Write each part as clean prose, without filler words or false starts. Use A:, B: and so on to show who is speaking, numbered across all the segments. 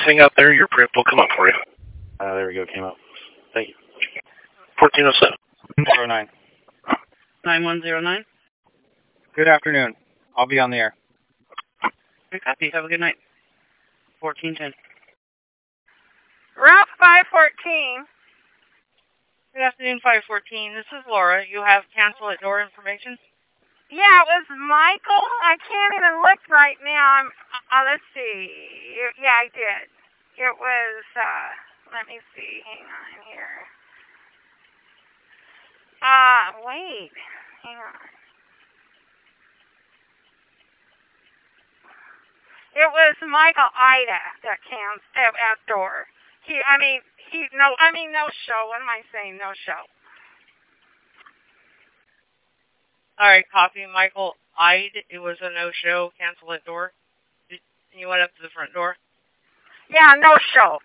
A: hang out there. Your print will come up for you.
B: There we go. Came up. Thank you.
A: 1407.
B: 09.
C: 9109.
B: Good afternoon. I'll be on the air.
C: Good copy. Have a good night. 1410.
D: Route 514.
C: Good afternoon, 514. This is Laura. You have cancel at door information?
D: Yeah, it was Michael. I can't even look right now. Let's see. Yeah, I did. It was, let me see. Hang on here. Wait. Hang on. It was Michael Ida that canceled at door. No show. What am I saying? No show.
C: All right, copy. Michael Ide. It was a no-show. Cancel at door. You went up to the front door?
D: Yeah, no show.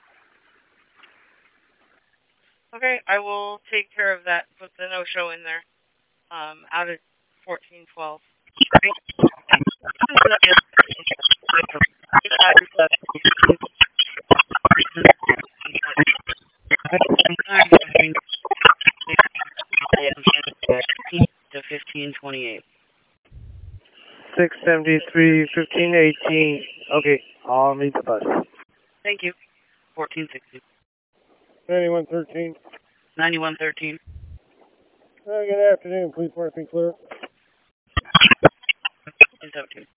C: Okay, I will take care of that. Put the no-show in there. Out at 1412. 1528.
B: 673, 1518. Okay, I'll meet the bus.
C: Thank you. 1460.
B: 9113.
C: 9113.
B: Good afternoon. Please mark me clear.
C: Is that okay?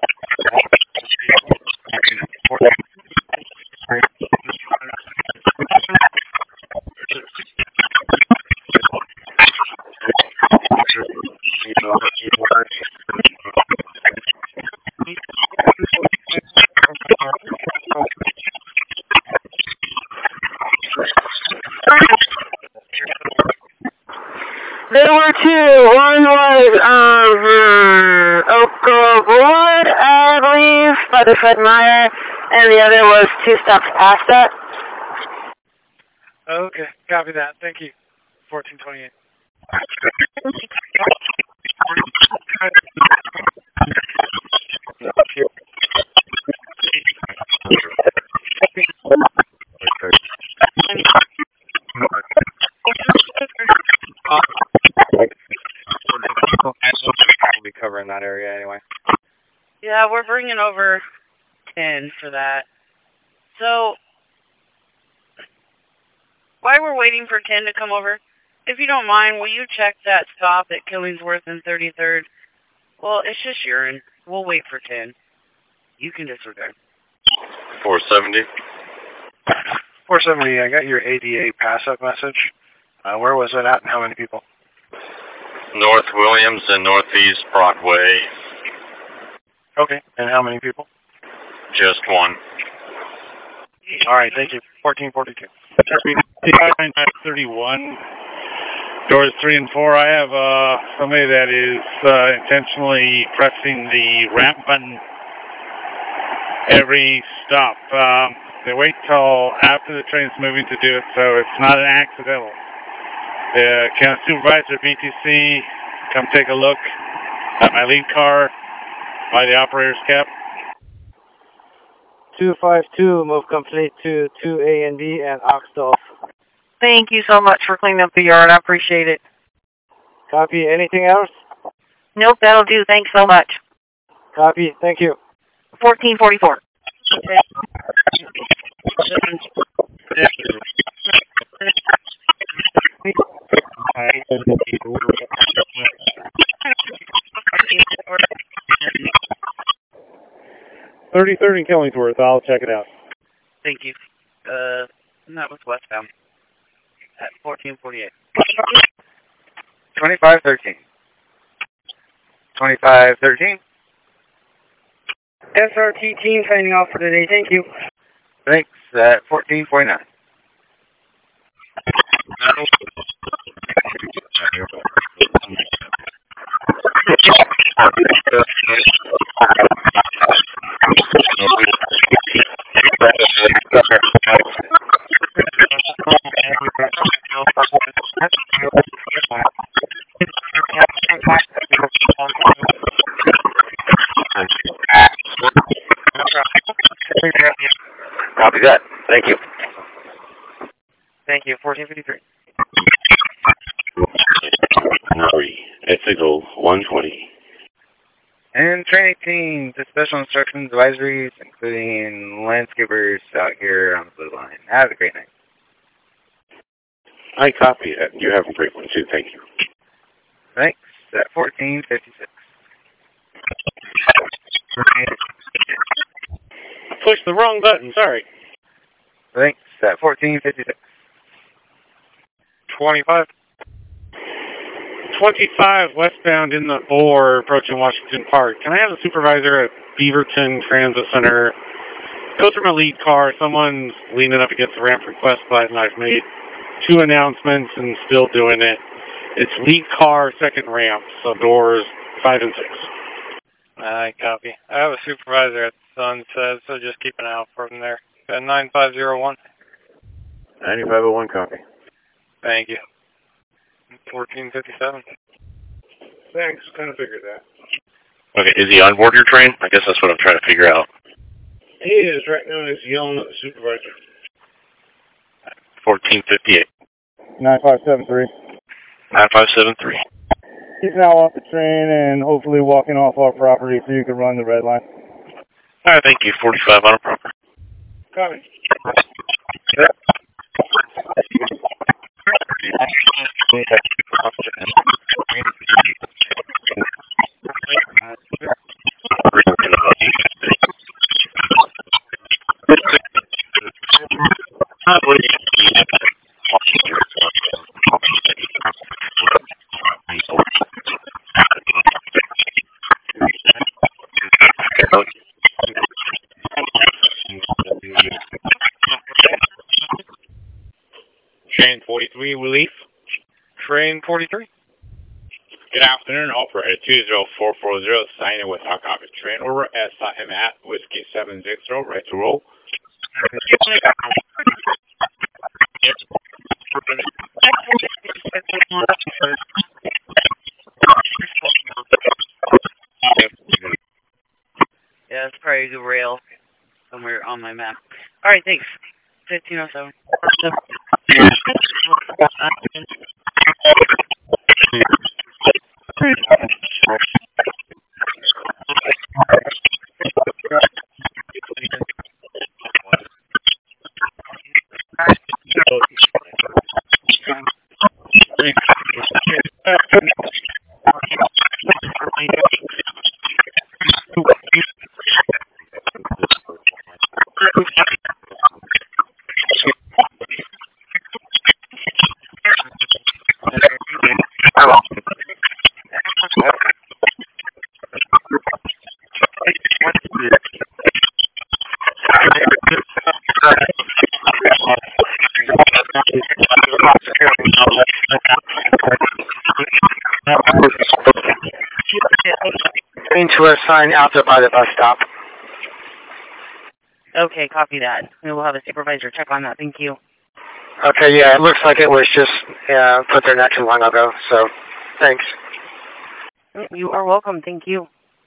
D: There were two. One was Oak Grove Wood, I believe, by the Fred Meyer, and the other was 2 stops past that.
B: Okay, copy that. Thank you. 1428. We'll be covering that area anyway.
C: Yeah, we're bringing over 10 for that. So, while we're waiting for 10 to come over, if you don't mind, will you check that stop at Killingsworth and 33rd? Well, it's just urine. We'll wait for 10. You can disregard.
A: 470.
B: 470, I got your ADA pass-up message. Where was it at and how many people?
A: North Williams and Northeast Brockway.
B: Okay, and how many people?
A: Just one.
B: All right, thank you. 1442.
E: 31. Doors 3 and 4. I have somebody that is intentionally pressing the ramp button every stop. They wait till after the train's moving to do it, so it's not an accidental. The county supervisor, BTC, come take a look at my lead car by the operator's cap.
B: 252, move complete to 2A and B and Oxdorf.
D: Thank you so much for cleaning up the yard. I appreciate it.
B: Copy. Anything else?
D: Nope, that'll do. Thanks so much.
B: Copy. Thank you.
D: 1444.
B: $30 Killingsworth. I'll check it out.
C: Thank you. That was westbound at 1448.
B: 2513. 2513. SRT team signing off for today. Thank you. Thanks. At 1449. Copy that. Thank you.
F: Thank you. 1453.
A: At signal 120.
B: And train 18 to special instructions advisories, including landscapers out here on the blue line. Have a great night.
A: I copy that. You have a great one too. Thank you.
B: Thanks. At 1456.
A: Pushed the wrong button. Sorry.
B: Thanks. At 1456.
E: 25 westbound in the or approaching Washington Park. Can I have a supervisor at Beaverton Transit Center go through my lead car? Someone's leaning up against the ramp request button. I've made 2 announcements and still doing it. It's lead car, second ramp, so doors 5 and 6.
F: I copy. I have a supervisor at Sunset, so just keep an eye out for him there. At 9501.
B: 9501 copy.
F: Thank you. 1457.
E: Thanks, kind of figured that.
A: Okay, is he on board your train? I guess that's what I'm trying to figure out.
E: He is right now. He's yelling at the supervisor.
A: 1458.
B: 9573.
A: 9573.
B: He's now off the train and hopefully walking off our property so you can run the red line.
A: All right, thank you. 45 on a proper.
E: Copy.
F: Train 43, relief. Train 43.
G: Good afternoon, operator 20440, signing with our copy train over SIM at Whiskey 70, right to roll.
C: Yeah, it's probably the rail somewhere on my map. All right, thanks. 1507.
B: Train to a sign out there by the bus stop.
C: Okay, copy that. We will have a supervisor check on that. Thank you.
B: Okay, yeah, it looks like it was just put there not too long ago, so thanks.
C: You are welcome. Thank you.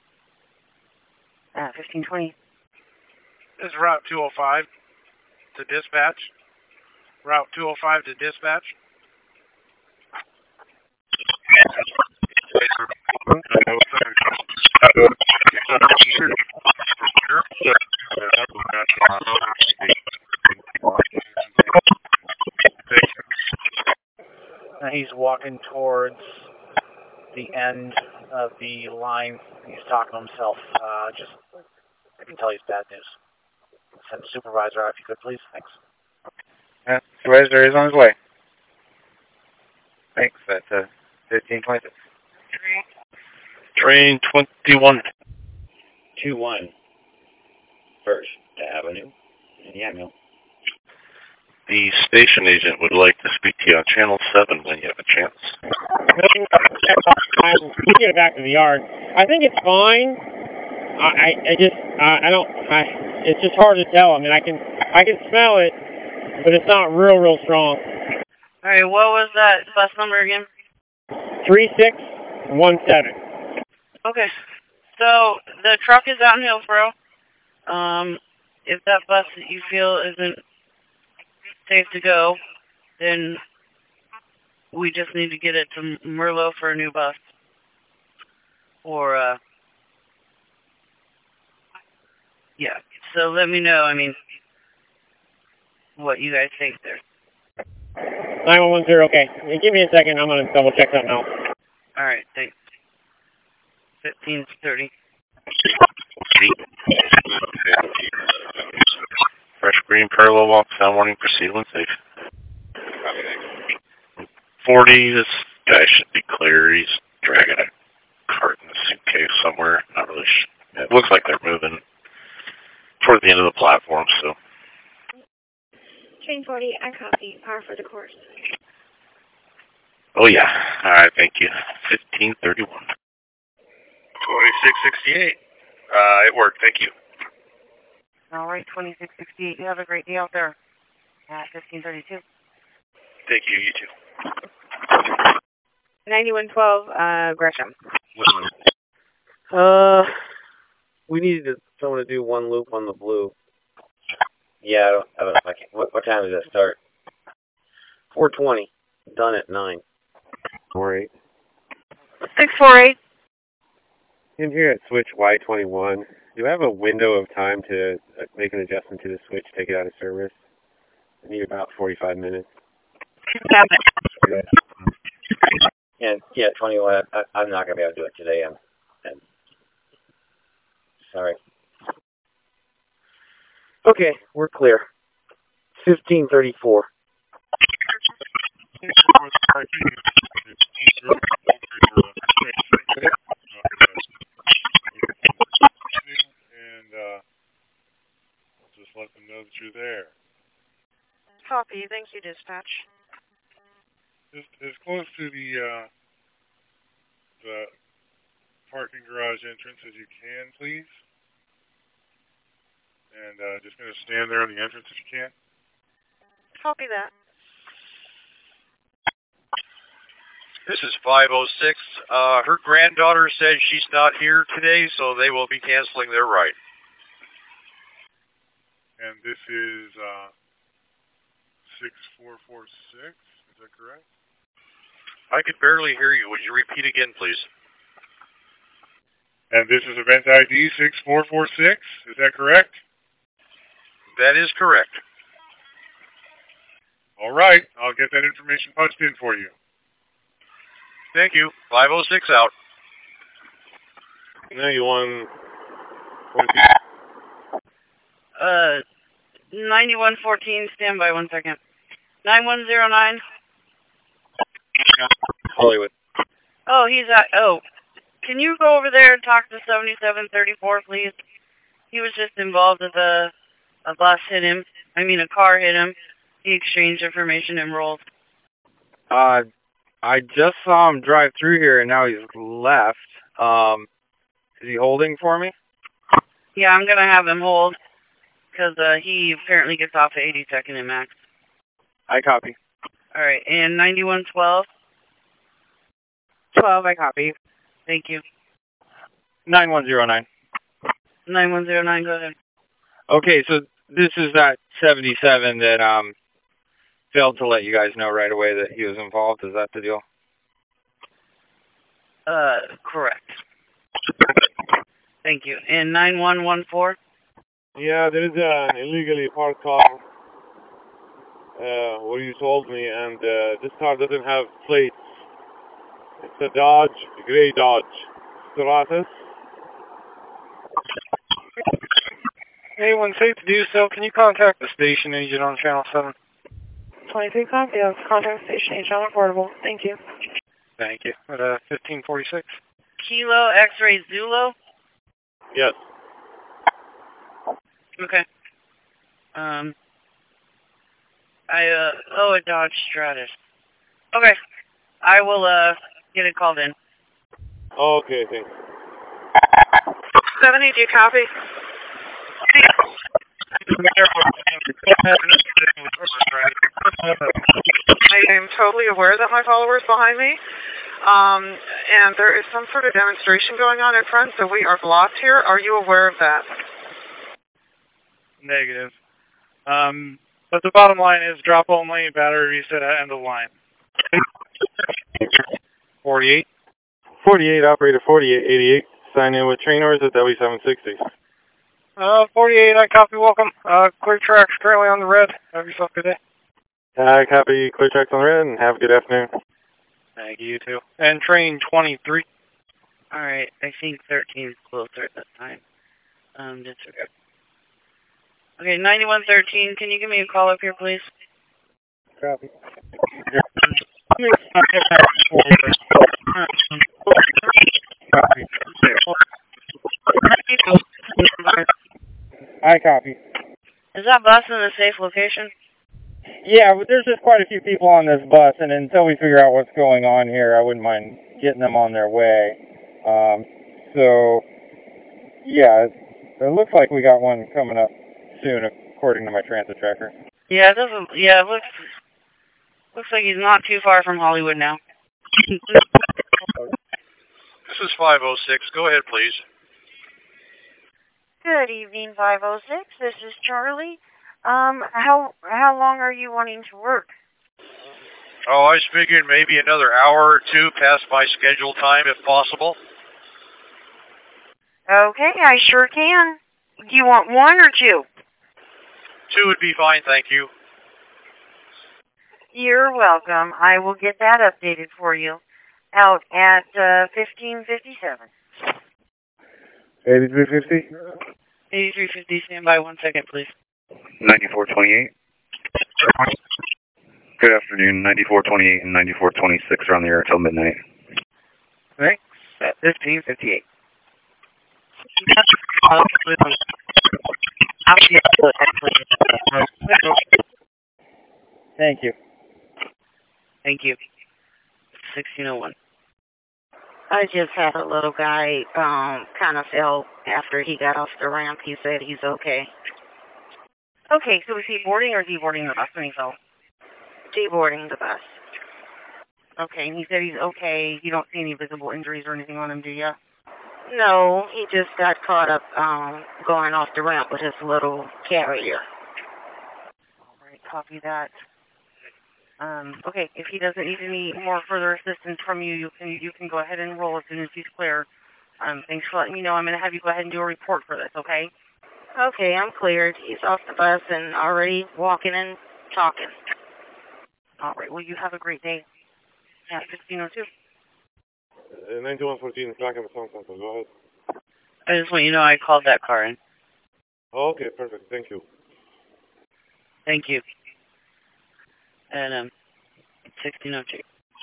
C: 1520.
E: This is Route 205 to dispatch. Route 205 to dispatch.
F: He's walking towards the end of the line. He's talking to himself. I can tell he's bad news. Send the supervisor out if you could, please. Thanks.
B: Supervisor is on his way. Thanks. That's 1526.
A: Train 21.
G: 21 First Avenue, Yamhill.
A: The station agent would like to speak to you on Channel 7 when you have a chance.
H: I'm taking it back to the yard. I think it's fine. It's just hard to tell. I mean, I can smell it, but it's not real strong.
C: All right, what was that bus number again?
H: 3617.
C: Okay. So the truck is out in Hillsboro. if that bus that you feel isn't safe to go, then we just need to get it to Merlot for a new bus. Or, yeah. So let me know, I mean, what you guys think there.
H: 9110, okay. Give me a second, I'm going to double check something else.
C: Alright, thanks. 1530.
A: Fresh green parallel walk, sound warning, proceed when safe. 40, this guy should be clear. He's dragging a cart in a suitcase somewhere. Not really sure. It looks like they're moving toward the end of the platform, so.
I: Train 40, I copy. Power for the course.
A: Oh, yeah. All right, thank you. 1531.
J: 2668. It worked, thank you.
D: All right, 2668. You have a great day out there at 1532.
J: Thank you, you too.
D: 9112, Gresham.
K: We needed someone to do one loop on the blue. Yeah, I don't know if I can. What time does that start? 4:20. Done at 9.
L: 48.
D: 648.
L: In here at switch Y21, do I have a window of time to make an adjustment to the switch, take it out of service? I need about 45 minutes.
K: Yeah, 21. I'm not going to be able to do it today. I'm sorry. Okay, we're clear. 1534.
E: And just let them know that you're there.
D: Copy. Thank you, dispatch.
E: Just as close to the parking garage entrance as you can, please. And just going to stand there on the entrance if you can.
D: Copy that.
J: This is 506. Her granddaughter said she's not here today, so they will be canceling their ride.
E: And this is 6446, is that correct?
J: I could barely hear you. Would you repeat again, please?
E: And this is event ID 6446, is that correct?
J: That is correct.
E: All right, I'll get that information punched in for you.
J: Thank you. 506 out.
L: 91.
C: 9114, stand by 1 second. 9109.
K: Hollywood.
C: Oh, he's at, can you go over there and talk to 7734, please? He was just involved with a bus hit him. I mean, a car hit him. He exchanged information and rolled.
B: I just saw him drive through here, and now he's left. Is he holding for me?
C: Yeah, I'm going to have him hold, because he apparently gets off at 82nd and Max.
B: I copy.
C: All right, and 9112?
D: 12, I copy.
C: Thank you.
B: 9109.
C: 9109, go ahead.
B: Okay, so this is that 77 that failed to let you guys know right away that he was involved. Is that the deal?
C: Correct. Thank you. And 9114?
L: Yeah, there is an illegally parked car where you told me, and this car doesn't have plates. It's a Dodge, a gray Dodge Stratus.
B: Anyone safe to do so, can you contact the station agent on Channel 7?
D: 23 copy. Contact station agent on affordable. Thank you.
B: Thank you. At 1546.
C: Kilo X-ray Zulu?
L: Yes.
C: Okay. A Dodge Stratus. Okay. I will, get it called in.
L: Okay, thanks.
D: 70, do you copy? I am totally aware that my follower is behind me. And there is some sort of demonstration going on in front, so we are blocked here. Are you aware of that?
E: Negative. But the bottom line is drop only, battery reset at end of line.
L: 48. 48, operator 4888. Sign in with train orders at W760.
M: 48, I copy, welcome. Clear tracks currently on the red. Have yourself a good day.
L: I copy, clear tracks on the red, and have a good afternoon.
M: Thank you, too. And train 23.
C: Alright, I think 13 is closer at that time. Disregard. Okay, 9113, can you give me a call up here, please?
L: Copy.
H: I copy.
C: Is that bus in a safe location?
H: Yeah, but there's just quite a few people on this bus, and until we figure out what's going on here, I wouldn't mind getting them on their way. So, yeah, it looks like we got one coming up soon, according to my transit tracker.
C: Yeah, it doesn't. Yeah, it looks like he's not too far from Hollywood now.
J: This is 506. Go ahead, please.
N: Good evening, 506. This is Charlie. How long are you wanting to work?
J: Oh, I was figuring maybe another hour or two past my scheduled time, if possible.
N: Okay, I sure can. Do you want 1 or 2?
J: 2 would be fine, thank you.
N: You're welcome. I will get that updated for you. Out at 1557.
L: 8350?
C: 8350, stand by 1 second, please.
B: 9428. Good afternoon. 9428 and 9426 are on the air until midnight.
M: Thanks. At 1558.
H: Thank you.
C: Thank you. 1601.
D: I just had a little guy kind of fell after he got off the ramp. He said he's okay.
N: Okay, so is he boarding or is he boarding the bus when he fell?
D: Deboarding the bus.
N: Okay, and he said he's okay. You don't see any visible injuries or anything on him, do you?
D: No, he just got caught up going off the ramp with his little carrier.
N: All right, copy that. Okay, if he doesn't need any more further assistance from you, you can go ahead and roll as soon as he's clear. Thanks for letting me know. I'm going to have you go ahead and do a report for this, okay?
D: Okay, I'm cleared. He's off the bus and already walking and talking.
N: All right, well, you have a great day. Yeah, 1502.
L: 9114, Clock and Sound Center. Go ahead.
C: I just want you to know I called that car in.
L: Oh, okay, perfect. Thank you.
C: Thank you. And 1602.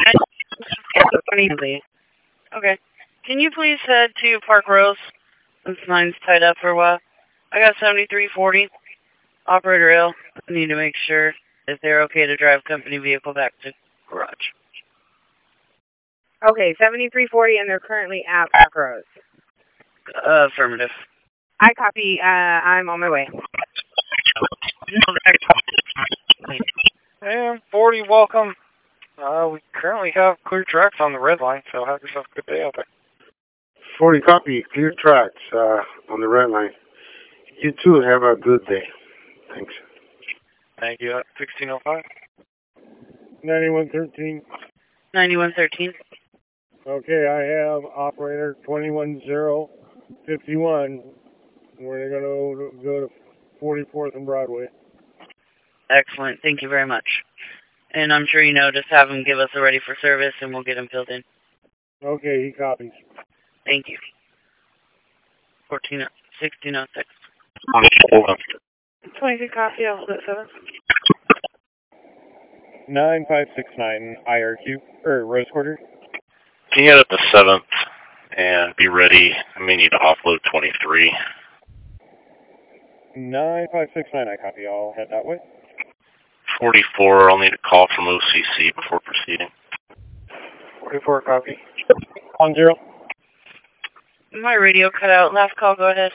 C: Okay. Can you please head to Park Rose? This line's tied up for a while. I got 7340. Operator ill. I need to make sure if they're okay to drive company vehicle back to garage.
O: Okay, 7340, and they're currently at Park Rose.
C: Affirmative.
O: I copy. I'm on my way.
M: And 40, welcome. We currently have clear tracks on the red line, so have yourself a good day out there.
L: 40, copy. Clear tracks on the red line. You too have a good day. Thanks.
M: Thank you. 1605.
H: 9113.
C: 9113.
H: Okay, I have operator 21051. We're going to go to 44th and Broadway.
C: Excellent. Thank you very much. And I'm sure you know, just have him give us a ready for service and we'll get him filled in.
H: Okay, he copies.
C: Thank you. 1606.
O: 22 copy, I'll split 7.
H: 9569 IRQ, or Rose Quarter.
A: Can you head up to 7th and be ready? I may need to offload 23.
H: 9569, I copy. I'll head that way.
A: 44, I'll need a call from OCC before proceeding.
M: 44 copy.
H: 10.
C: My radio cut out. Last call, go ahead.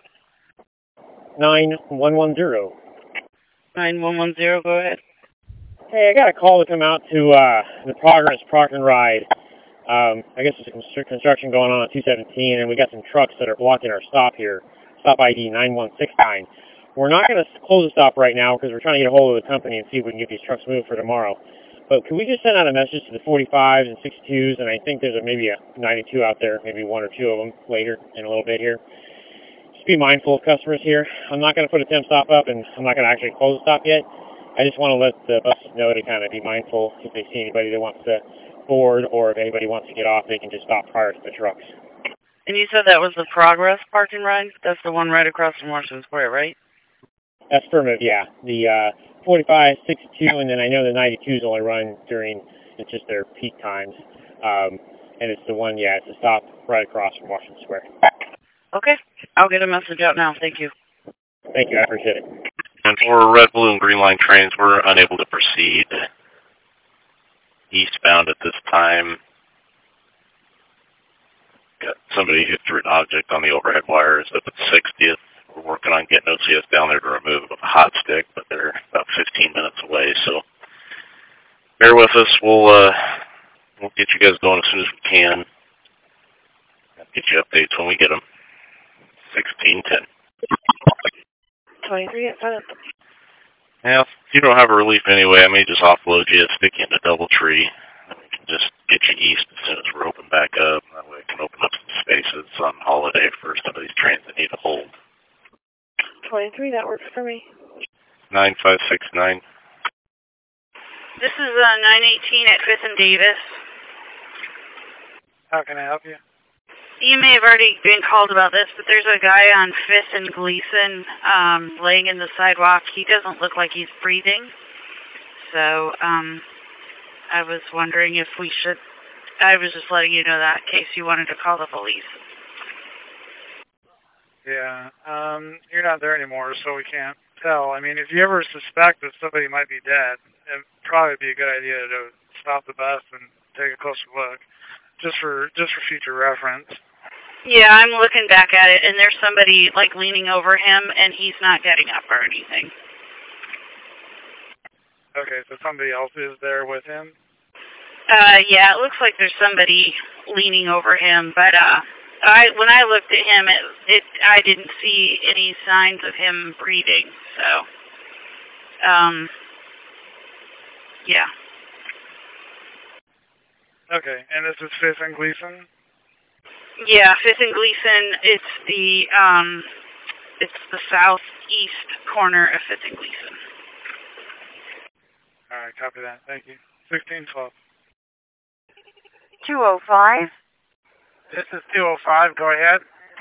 H: 9110.
C: 9110, go ahead.
H: Hey, I got a call to come out to the Progress Park and Ride. I guess there's some construction going on 217, and we got some trucks that are blocking our stop here. Stop ID 9169. we're not going to close the stop right now because we're trying to get a hold of the company and see if we can get these trucks moved for tomorrow. But can we just send out a message to the 45s and 62s, and I think there's maybe a 92 out there, maybe one or two of them later in a little bit here. Just be mindful of customers here. I'm not going to put a temp stop up, and I'm not going to actually close the stop yet. I just want to let the buses know to kind of be mindful if they see anybody that wants to board, or if anybody wants to get off, they can just stop prior to the trucks.
C: And you said that was the Progress Park and Ride? That's the one right across from Washington Square, right?
H: That's affirmative, yeah. The 45, 62, and then I know the 92s only run during, it's just their peak times. And it's the one, yeah, it's a stop right across from Washington Square.
C: Okay. I'll get a message out now. Thank you.
H: Thank you. I appreciate it.
A: And for red, blue, and green line trains, we're unable to proceed eastbound at this time. Got somebody who threw an object on the overhead wires up at 60th. We're working on getting OCS down there to remove a hot stick, but they're about 15 minutes away, so bear with us. We'll get you guys going as soon as we can. Get you updates when we get them. 1610.
O: 23 at 7.
A: Now, if you don't have a relief anyway, I may just offload you, stick you in a double tree, and we can just get you east as soon as we're open back up. That way it can open up some spaces on holiday for some of these trains that need a hold.
O: 23, that works for me.
A: 9569.
C: This is 918 at 5th and Davis.
M: How can I help you?
C: You may have already been called about this, but there's a guy on 5th and Gleason laying in the sidewalk. He doesn't look like he's breathing. So I was wondering if we should... I was just letting you know that in case you wanted to call the police.
M: Yeah, you're not there anymore, so we can't tell. I mean, if you ever suspect that somebody might be dead, it'd probably be a good idea to stop the bus and take a closer look, just for future reference.
C: Yeah, I'm looking back at it, and there's somebody, like, leaning over him, and he's not getting up or anything.
M: Okay, so somebody else is there with him?
C: Yeah, it looks like there's somebody leaning over him, but, when I looked at him, I didn't see any signs of him breathing, so, yeah.
M: Okay, and this is 5th and Gleason?
C: Yeah, 5th and Gleason, it's the southeast corner of 5th and Gleason.
M: Alright, copy that. Thank you. 1612.
N: 205.
F: This is 205. Go ahead.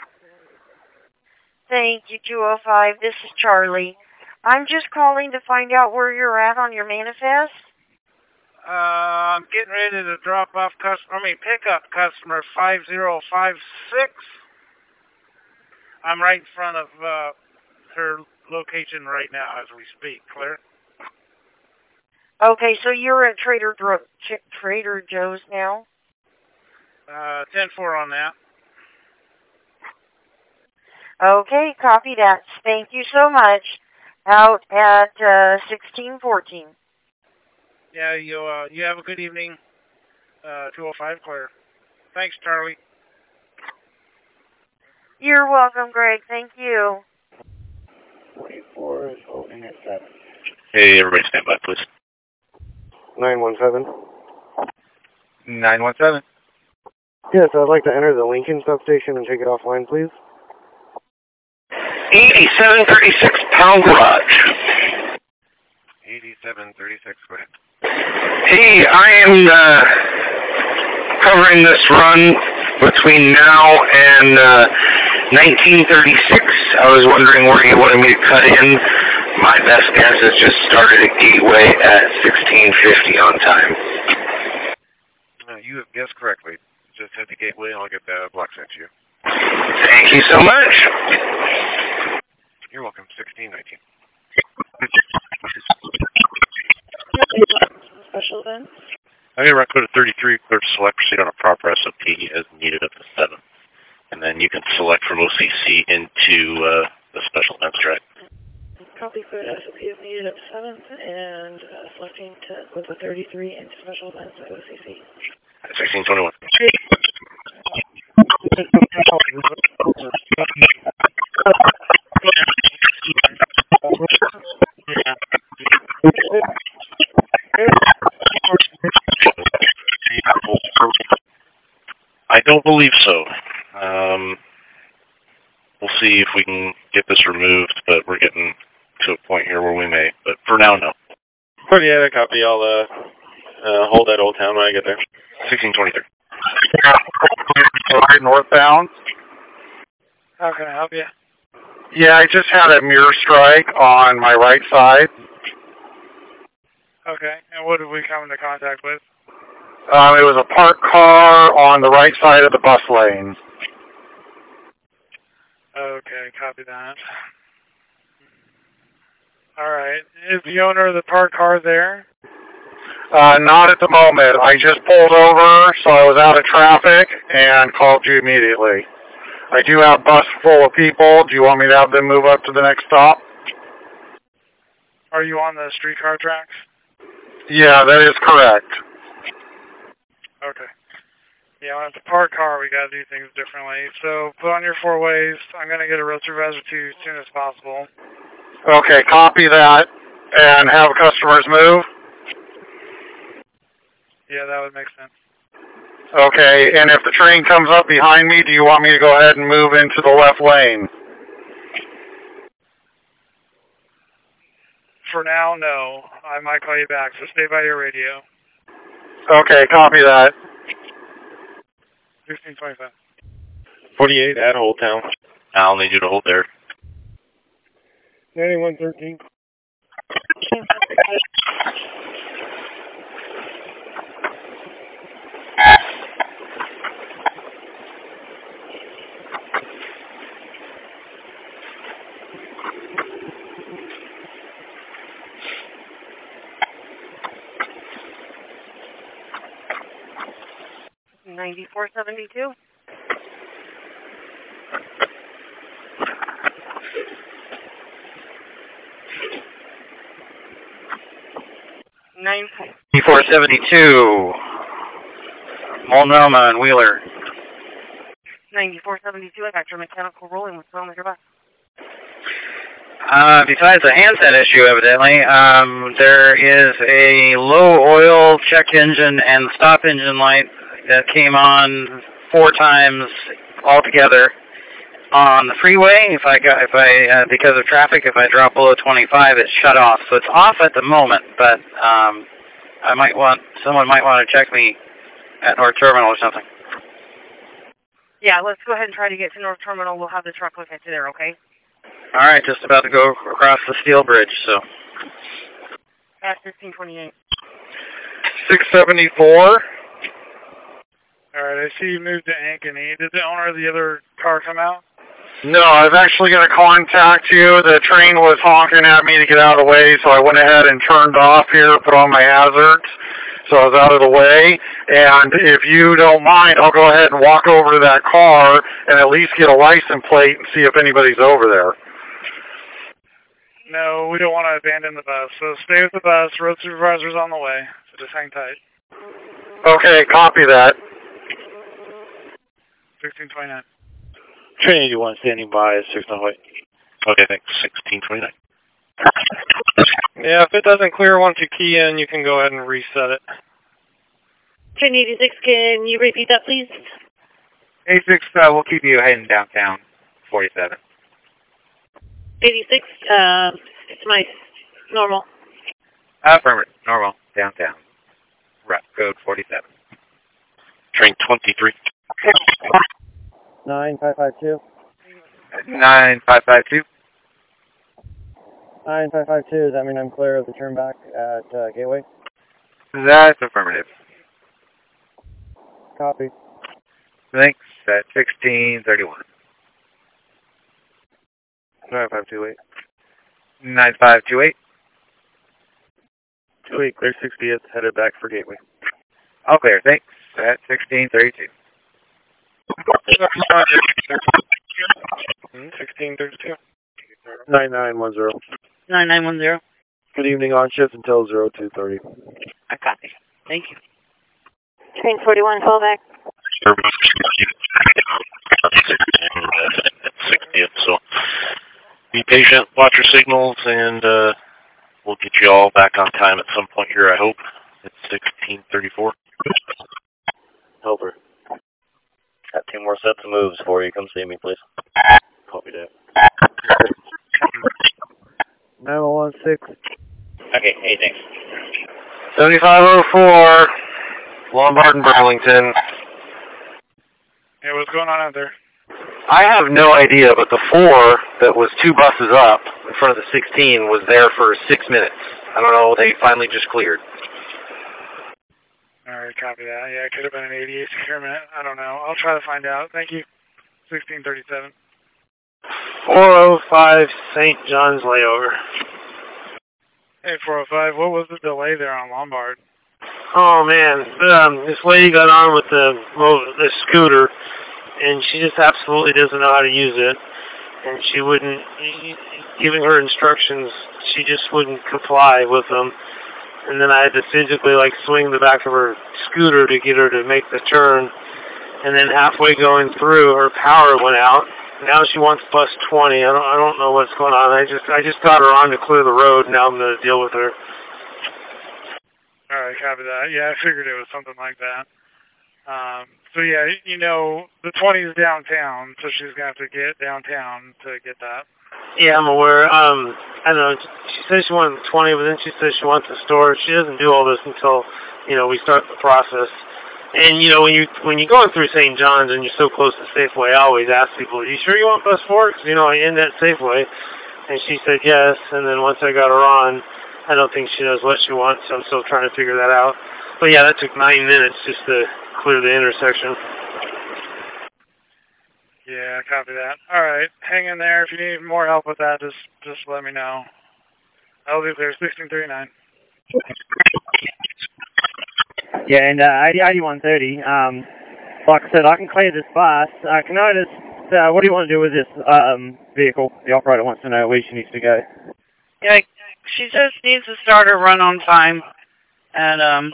N: Thank you, 205. This is Charlie. I'm just calling to find out where you're at on your manifest.
F: I'm getting ready to pick up customer 5056. I'm right in front of her location right now as we speak. Clear?
N: Okay, so you're at Trader Joe's now?
F: 10-4 on that.
N: Okay, copy that. Thank you so much. Out at 1614.
F: Yeah, you have a good evening. 205 clear. Thanks, Charlie.
N: You're welcome, Greg. Thank you.
B: 44 is open at 7.
A: Hey, everybody stand by, please.
L: 917.
B: 917.
L: Yes, I'd like to enter the Lincoln substation and take it offline, please.
P: 8736 Pound Garage.
L: 8736, go ahead.
P: Hey, I am covering this run between now and 1936. I was wondering where you wanted me to cut in. My best guess is just started at Gateway at 1650 on time.
L: You have guessed correctly. Just head to Gateway and I'll get the block sent to you.
P: Thank you so much.
L: You're welcome. 1619.
O: Special events?
A: Okay, run code 33, clear to select, proceed on a proper SOP as needed up to 7. And then you can select from OCC into the special events track.
O: Copy code SOP is needed up to 7th, and selecting to with the 33 into special events at OCC.
A: 1621. don't believe so. We'll see if we can get this removed, but we're getting to a point here where we may. But for now, no.
L: 48, I copy. I'll hold at Old Town when I get there.
A: 1623.
Q: Northbound.
M: How can I help you?
Q: Yeah, I just had a mirror strike on my right side.
M: Okay, and what did we come into contact with?
Q: It was a parked car on the right side of the bus lane.
M: Okay, copy that. Alright, is the owner of the parked car there?
Q: Not at the moment. I just pulled over, so I was out of traffic, and called you immediately. I do have a bus full of people. Do you want me to have them move up to the next stop?
M: Are you on the streetcar tracks?
Q: Yeah, that is correct.
M: Okay. Yeah, when it's a parked car, we gotta do things differently. So, put on your 4-ways. I'm gonna get a road supervisor to you as soon as possible.
Q: Okay, copy that, and have customers move.
M: Yeah, that would make sense.
Q: Okay, and if the train comes up behind me, do you want me to go ahead and move into the left lane?
M: For now, no. I might call you back, so stay by your radio.
Q: Okay, copy that.
M: 1625.
L: 48 at Old Town.
A: I'll need you to hold there.
H: 9113.
N: $94.72.
B: $94.72. Multnomah and Wheeler.
N: 94.72. I got your mechanical rolling. What's wrong with your bus?
B: Besides the handset issue, evidently, there is a low oil check engine and stop engine light that came on 4 times altogether on the freeway. Because of traffic, if I drop below 25, it's shut off. So it's off at the moment, but someone might want to check me at North Terminal or something.
N: Yeah, let's go ahead and try to get to North Terminal. We'll have the truck look at you there, okay?
B: All right, just about to go across the steel bridge, so.
N: At 1528.
Q: 674.
M: Alright, I see you moved to Ankeny. Did the owner of the other car come out?
Q: No, I was actually going to contact you. The train was honking at me to get out of the way, so I went ahead and turned off here, put on my hazards, so I was out of the way. And if you don't mind, I'll go ahead and walk over to that car and at least get a license plate and see if anybody's over there.
M: No, we don't want to abandon the bus, so stay with the bus. Road supervisor's on the way, so just hang tight.
Q: Okay, copy that.
M: 1629.
E: Train 81 standing by at 608.
A: Okay, thanks. 1629.
H: Yeah, if it doesn't clear once you key in, you can go ahead and reset it.
I: Train 86, can you repeat that, please?
B: 86, we'll keep you heading downtown, 47.
I: 86, it's my normal.
B: Affirmative, normal, downtown. Route code 47.
A: Train 23.
H: 9552.
B: 9552.
H: 9552, does that mean I'm clear of the turn back at Gateway?
B: That's affirmative.
H: Copy.
B: Thanks, at 1631.
L: 9528.
B: 9528.
L: 28, clear 60th, headed back for Gateway.
B: All clear, thanks, at 1632.
H: 1632.
L: 9910.
C: 9910.
L: Good evening, on shift until 0230.
C: I copy. Thank you.
I: Train 41, fall back.
A: 60th, so be patient, watch your signals, and we'll get you all back on time at some point here, I hope. It's 1634.
L: Helper.
K: more sets of moves for you. Come see me, please.
L: Copy that.
F: 916.
K: Okay, hey, thanks.
Q: 7504, Lombard and Burlington.
M: Hey, what's going on out there?
Q: I have no idea, but the 4 that was 2 buses up in front of the 16 was there for 6 minutes. I don't know, they finally just cleared.
M: Alright, copy that. Yeah, it could have been an 88 securement. I don't know. I'll try to find out. Thank you. 1637.
Q: 405 St. John's layover.
M: Hey, 405, what was the delay there on Lombard?
Q: Oh man, this lady got on with the scooter, and she just absolutely doesn't know how to use it. And she wouldn't, giving her instructions, she just wouldn't comply with them. And then I had to physically swing the back of her scooter to get her to make the turn. And then halfway going through, her power went out. Now she wants bus 20. I don't know what's going on. I just got her on to clear the road. Now I'm going to deal with her.
M: All right, copy that. Yeah, I figured it was something like that. So yeah, the 20 is downtown, so she's going to have to get downtown to get that.
Q: Yeah, I'm aware. I don't know. She says she wanted the 20, but then she says she wants the store. She doesn't do all this until, we start the process. And, when you're going through St. John's and you're so close to Safeway, I always ask people, are you sure you want bus 4? Because, I end at Safeway. And she said yes. And then once I got her on, I don't think she knows what she wants, so I'm still trying to figure that out. But yeah, that took 9 minutes just to clear the intersection.
M: Yeah, copy that. All right, hang in there. If you need more help with that, just let me know. I'll be there, 1639.
H: Yeah, and ID 130. Like I said, I can clear this bus. Can I just, what do you want to do with this vehicle? The operator wants to know where she needs to go.
C: Yeah, she just needs to start her run on time. And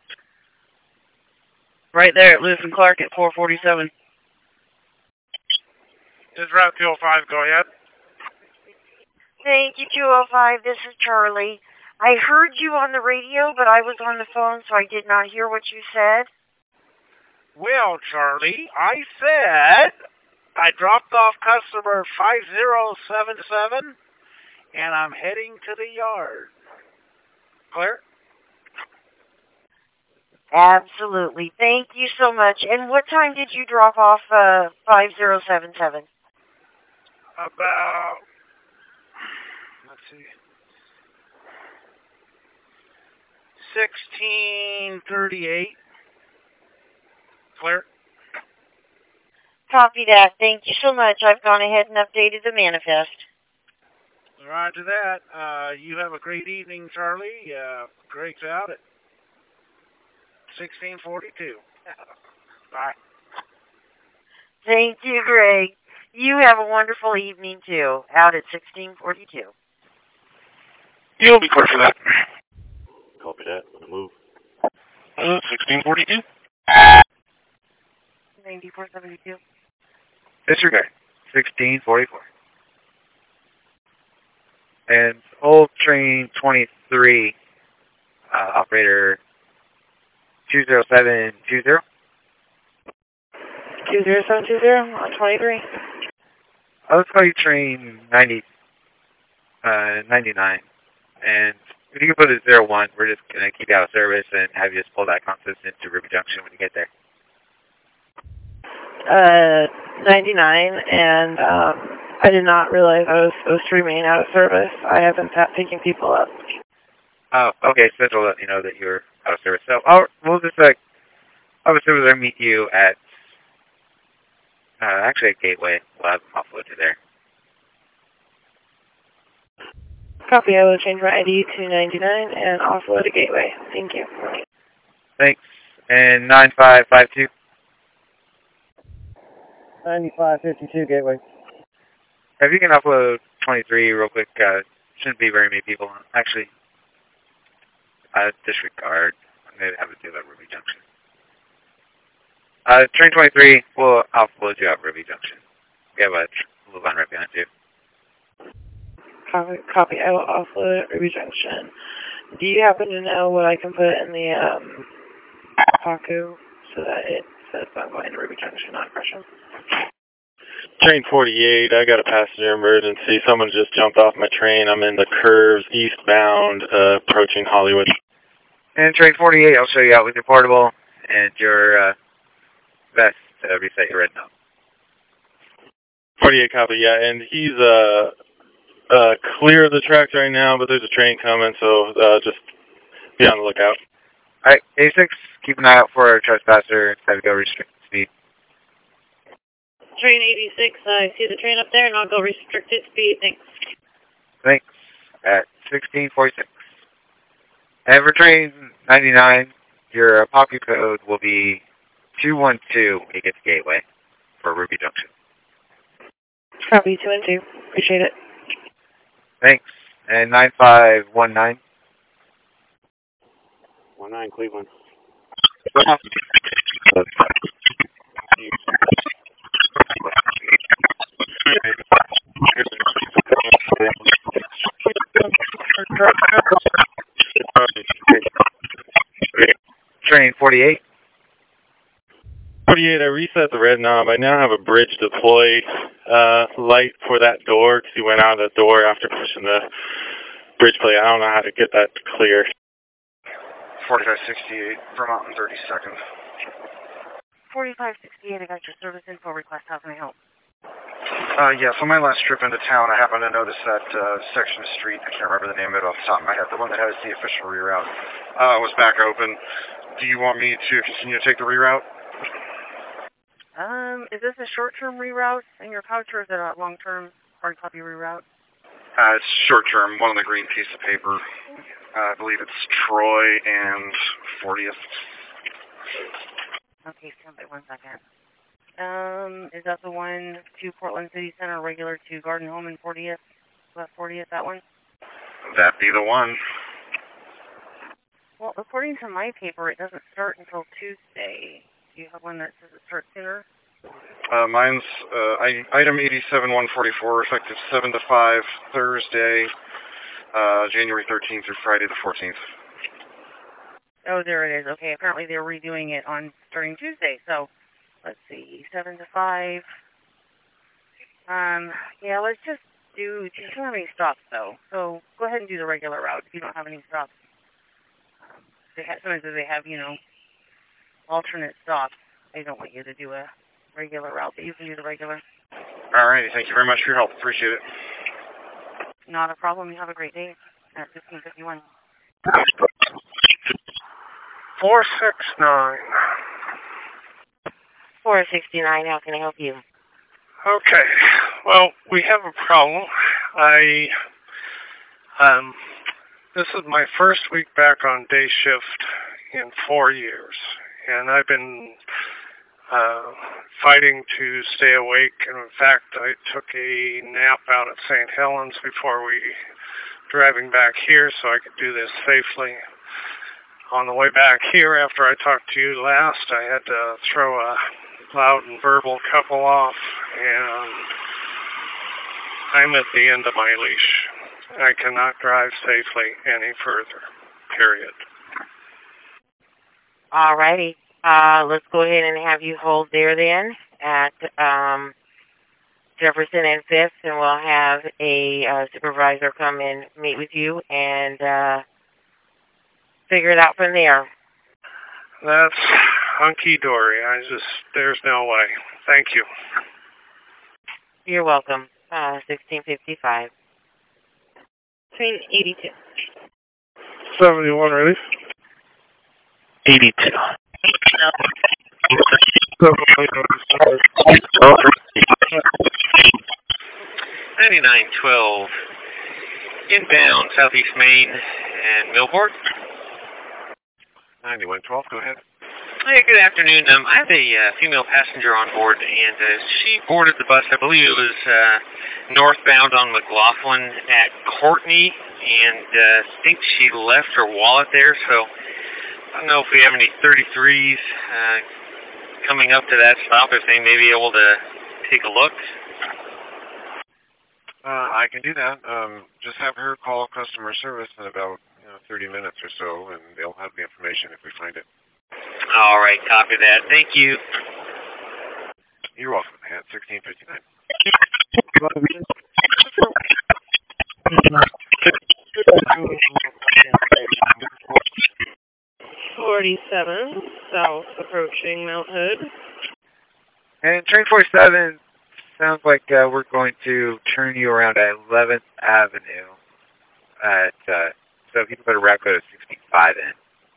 C: right there at Lewis and Clark at 447.
M: This is Route 205, go ahead.
I: Thank you, 205. This is Charlie. I heard you on the radio, but I was on the phone, so I did not hear what you said.
F: Well, Charlie, I said I dropped off customer 5077, and I'm heading to the yard. Clear?
I: Absolutely. Thank you so much. And what time did you drop off 5077?
F: About, let's see, 1638. Clear?
I: Copy that. Thank you so much. I've gone ahead and updated the manifest.
F: Roger that. You have a great evening, Charlie. Greg's out at 1642. Bye.
I: Thank you, Greg. You have a wonderful evening, too, out at 1642.
A: You'll be clear for that.
L: Copy that. On the move.
A: 1642.
I: 9472.
R: Disregard. 1644. And old train 23, operator 20720.
O: 20720 on 23.
R: Let's call you train 99. And if you can put a 01, we're just going to keep you out of service and have you just pull that consist into Ruby Junction when you get there.
O: 99, and I did not realize I was supposed to remain out of service. I have been picking people up.
R: Oh, okay, so to let you know that you're out of service. So we'll just, I'll have a supervisor meet you at, actually at Gateway. We'll have them offload you there.
O: Copy, I will change my ID to 99 and offload a Gateway. Thank you.
R: Thanks. And 9552.
H: 9552 Gateway.
R: If you can upload 23 real quick, shouldn't be very many people. Actually, disregard. I'm going to have to do that Ruby Junction. Train 23 will offload you at Ruby Junction. We have a blue line right behind you.
O: Copy, I will offload at Ruby Junction. Do you happen to know what I can put in the Paku so that it
S: set by going to Ruby Junction on pressure.
H: Train 48, I got a passenger emergency. Someone just jumped off my train. I'm in the curves eastbound, approaching Hollywood.
R: And train 48, I'll show you out with your portable and your vest to reset your red knob.
H: 48 copy, yeah, and he's clear of the tracks right now, but there's a train coming, so just be on the lookout.
R: Alright, A6, keep an eye out for a trespasser. Have to go restrict speed.
C: Train 86, I see the train up there, and I'll go restricted speed. Thanks.
R: Thanks. At 1646. And for train 99, your pocket code will be 212 when you get to Gateway for Ruby Junction.
O: Copy 212. Appreciate it.
R: Thanks. And 9519.
L: 19 Cleveland.
R: Train 48.
H: 48, I reset the red knob. I now have a bridge deploy light for that door because he went out of the door after pushing the bridge plate. I don't know how to get that clear.
Q: 4568, Vermont and 32nd.
N: 4568, I got your service info request. How can I help?
Q: Yeah, so my last trip into town, I happened to notice that section of street, I can't remember the name of it off the top of my head, the one that has the official reroute, was back open. Do you want me to continue to take the reroute?
N: Is this a short-term reroute in your pouch, or is it a long-term hard copy reroute?
Q: It's short-term, one on the green piece of paper. I believe it's Troy and 40th.
N: Okay, stand by 1 second. Is that the one to Portland City Center, regular to Garden Home and 40th? Left 40th, that one?
Q: That'd be the one.
N: Well, according to my paper, it doesn't start until Tuesday. Do you have one that says it starts sooner?
Q: Mine's item 87144, effective 7 to 5, Thursday, January 13th through Friday the 14th.
N: Oh, there it is. Okay, apparently they're redoing it on starting Tuesday. So, let's see, 7 to 5. Yeah, let's just do. You don't have any stops though, so go ahead and do the regular route if you don't have any stops. Sometimes they have, alternate stops. They don't want you to do a regular route, but you can do the regular.
Q: Alrighty, thank you very much for your help. Appreciate it.
N: Not a problem. You have a great day at 1551.
M: 469.
D: 469, how can I help you?
M: Okay. Well, we have a problem. This is my first week back on day shift in 4 years, and I've been fighting to stay awake. And in fact, I took a nap out at St. Helens before driving back here so I could do this safely. On the way back here, after I talked to you last, I had to throw a loud and verbal couple off, and I'm at the end of my leash. I cannot drive safely any further, period.
D: Alrighty. Let's go ahead and have you hold there then at Jefferson and 5th, and we'll have a supervisor come and meet with you and figure it out from there.
M: That's hunky-dory. There's no way. Thank you.
D: You're welcome. 1655.
C: Train 82.
M: 71 relief.
A: 82.
T: 9912. Inbound, Southeast Main and Millport.
Q: 9112, go ahead.
T: Hey, good afternoon. I have a female passenger on board, and she boarded the bus. I believe it was northbound on McLaughlin at Courtney, and I think she left her wallet there. So I don't know if we have any 33s coming up to that stop, if they may be able to take a look.
Q: I can do that. Just have her call customer service in about 30 minutes or so, and they'll have the information if we find it.
T: All right, copy that. Thank you.
R: You're welcome, man. 1659.
D: 47 south approaching Mount Hood.
R: And train 47, sounds like we're going to turn you around at 11th Avenue. So if you can put a route code of 65 in.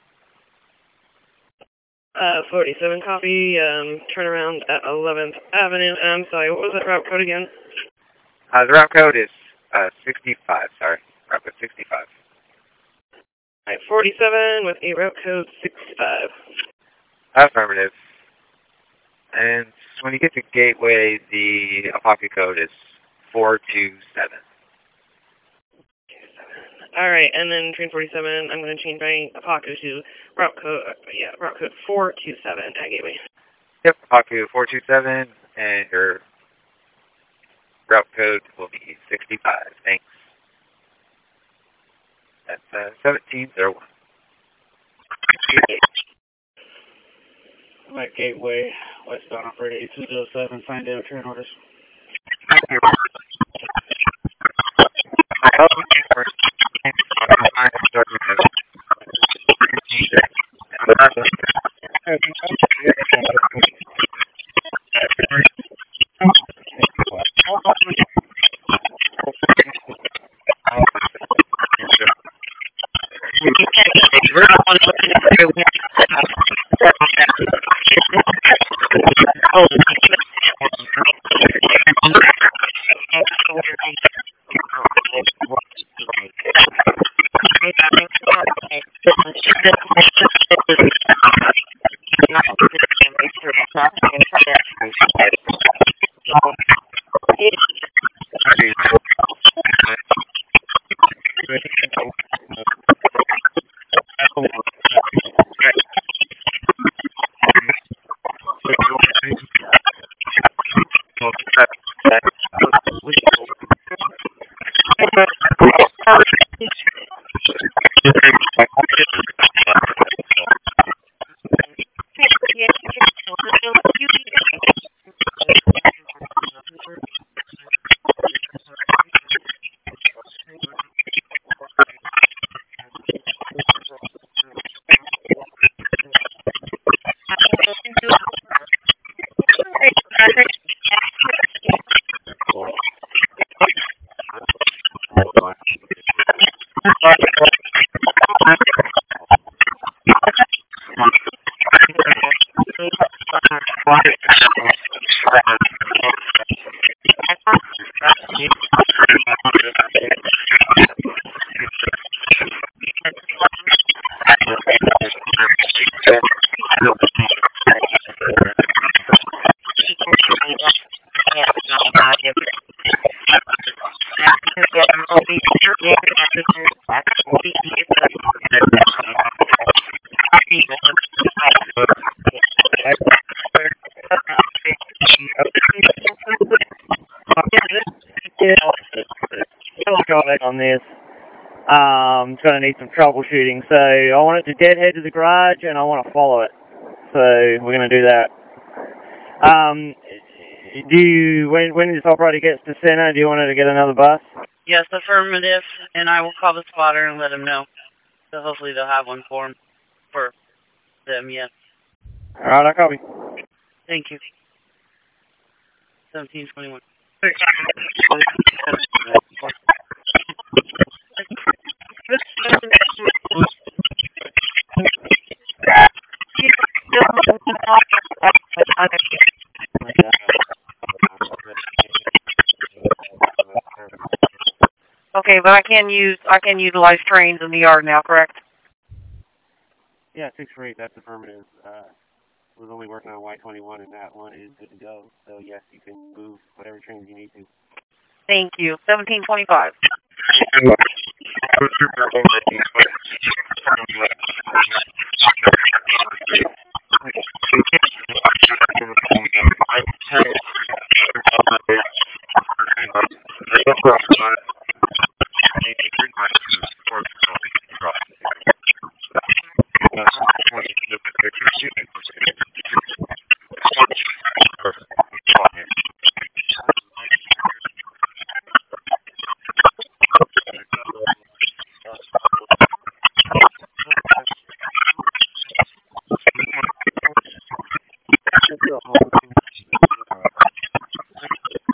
D: 47 copy, turn around at 11th Avenue. I'm sorry, what was that route code again?
R: The route code is 65, sorry. Route code 65.
D: Alright, 47 with a route code 65.
R: Affirmative. And when you get to Gateway, the Apothecary code is 427.
D: Alright, and then train 47, I'm going to change my Apothecary to route code 427 at Gateway.
R: Yep, Apothecary 427, and your route code will be 65. Thanks. That's 1701.
F: I'm at Gateway, westbound operator 8207, signed down train orders.
H: On this, it's going to need some troubleshooting. So I want it to deadhead to the garage, and I want to follow it. So we're going to do that. When this operator gets to center, do you want her to get another bus?
C: Yes, affirmative, and I will call the spotter and let him know. So hopefully they'll have one for them, yes.
H: All right, I copy.
C: Thank you. 1721.
N: Okay, but I can utilize trains in the yard now, correct?
L: Yeah, 648, that's affirmative. Was only working on Y21, and that one is good to go. So yes, you can move whatever trains you need to.
N: Thank you. 1725.
D: Perfect.